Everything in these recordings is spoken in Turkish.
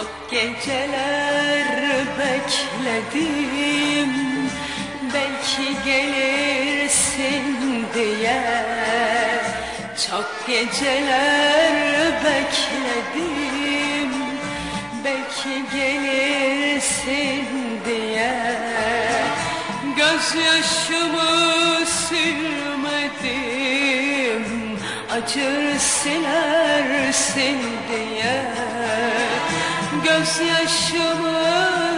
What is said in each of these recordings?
Çok geceler bekledim, belki gelirsin diye. Çok geceler bekledim, belki gelirsin diye. Gözyaşımı silmedim, acır silersin diye. Gözyaşımı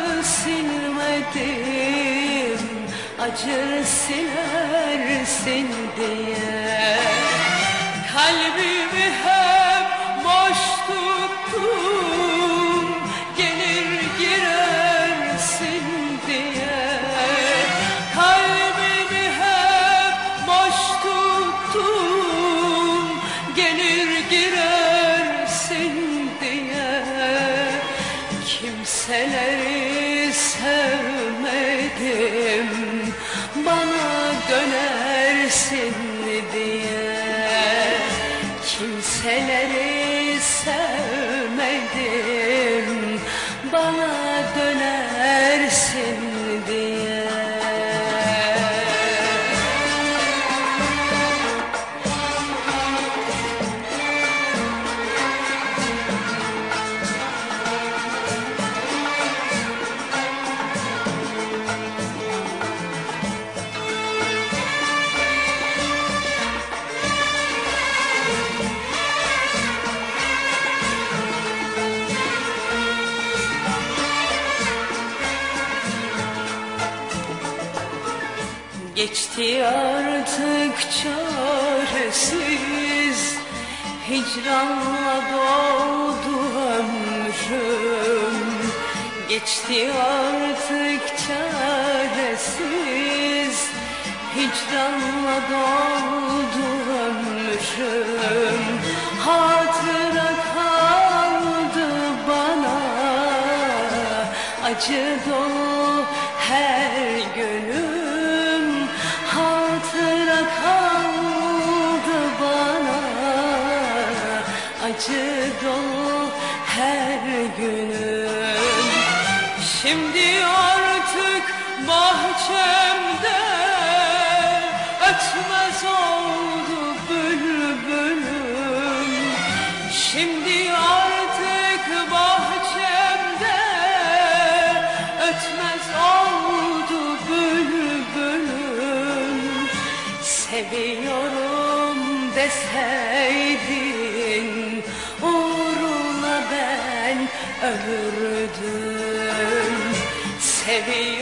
silmedim, acır silersin diye. Kalbimi hep boş tuttum, gelir girersin diye. Kalbimi hep boş tuttum, gelir girersin diye. Kimseleri sevmedim, bana dönersin diye. Kimseleri sevmedim, bana dönersin diye. Geçti artık çaresiz, hicranla doldu ömrüm. Geçti artık çaresiz, hicranla doldu ömrüm. Hatıra kaldı bana, acı dolu her günüm. Hatıra kaldı bana, acı dolu her günüm. Şimdi artık bahçemde ötmez oldu bülbülüm. Şimdi artık bahçemde ötmez oldu bülbülüm. Seviyorum deseydin, uğruna ben ölürdüm. Seviyorum